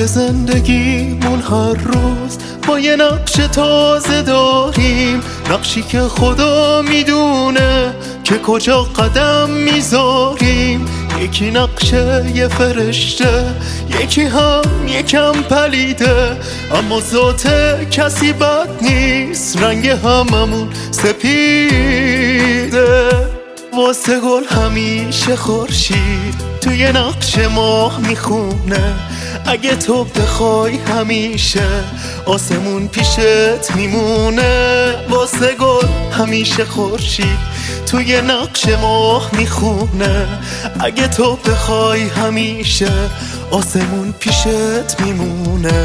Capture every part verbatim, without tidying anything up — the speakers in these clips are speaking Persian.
زندگیمون هر روز با یه نقش تازه داریم، نقشی که خدا میدونه که کجا قدم میذاریم. یکی نقشه یه فرشته، یکی هم یکم پلیده، اما ذات کسی بد نیست، رنگ هممون سپیده. واسه گل همیشه خورشید توی نقش ماه میخونه، اگه تو بخوای همیشه آسمون پیشت میمونه. واسه گل همیشه خورشید توی نقش ماه میخونه، اگه تو بخوای همیشه آسمون پیشت میمونه.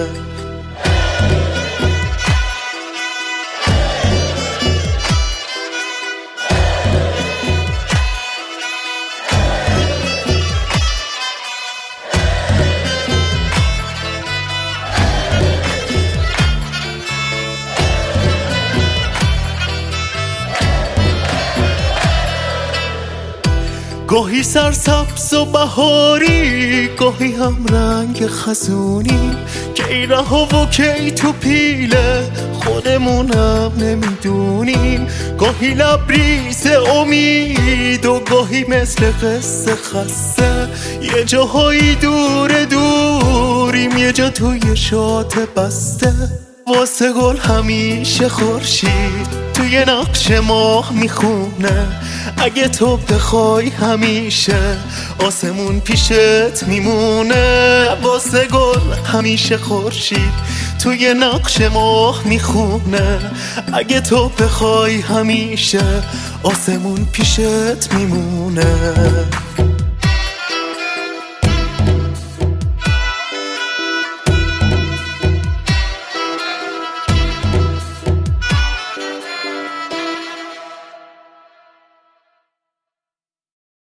گاهی سرسبز و بهاری، گاهی هم رنگ خزونی، کی رها و کی تو پیله خودمونم نمیدونیم. گاهی لبریز امید و گاهی مثل قصه خسته، یه جاهایی دور دوریم، یه جا توی شات بسته. واسه گل همیشه خورشید توی نقش ماه میخونه، اگه تو بخوای همیشه آسمون پیشت میمونه. واسه گل همیشه خورشید توی نقش ماه میخونه، اگه تو بخوای همیشه آسمون پیشت میمونه.